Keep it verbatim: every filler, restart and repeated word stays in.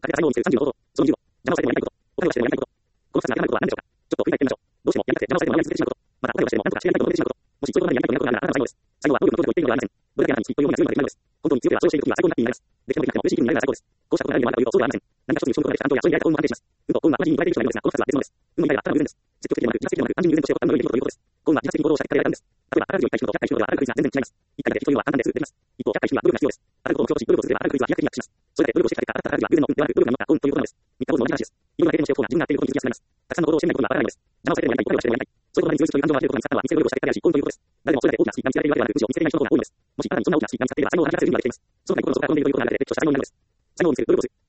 家庭が才能を見せるさんじゅうの方法。そのにじゅうを、邪魔をされてもやりたいこと。他にはしてもやりたいこと。このふたつに当てはまることは何でしょうか。ちょっと振り返ってみましょう。どうしてもやりたくて邪魔をされてもやり続けてしまうこと。また、他にはしても何とかしてやりたいことをしてしまうこと。もし、そういうことにやりたいことがあるなら、あなたの才能です。才能は能力の能力を言っているのではありません。どれだけあなたに必要要にな強いまでできるのです。本当に強くてはそれをしているときは最高になっているのです。できたのできなくても嬉しい気分になるのが最高です。こうしたことが何をあるというと、そうではありません。何か一つに勝負ができた安藤やそういうやり方を関係します。運と幸運は同じに言われている人がいるのですが、このふたつは別物です。運の以外はただの偶然です。積極的でもなく、自発的でもなく、単純に偶然として起こった運の良い出来事ということです。幸運は自発的に行動をした結果で得られたんです。例えば、宝くじをいっかい引くのとひゃっかい引くのでは、宝くじが全然違います。いっかいだけ引くというのは簡単です。できます。一方、ひゃっかい引くには努力が必要です。あることを目標とし、努力を続ければ、宝くじは飛躍的にアップします。それで努力をしてきた結果、当たった宝くじは偶然の運ではなく、努力が実った幸運ということなのです。三日坊主の同じ話です。いろんな経験をしておく方が自分がやっていることに気づきやすくなります。たくさんの行動をしてみないことはわからないのです。邪魔をされてもやりたい、他にはしてもやりたい。そういうことに通じるという感情を味わえることが見つかったのは、見せる努力をした結果であり、幸運ということです。誰もそれだけ大きなスピードが見つかっているわけではなく、無知を見つけていない人の方が多いのです。もし、あなたにそんな大きなスピードが見つかっていれば、才能を感じらせるようにまで来ています。その他に行動をしておく運の良いことが流れて、成長した才能になるのです。才能を見せる努力をする。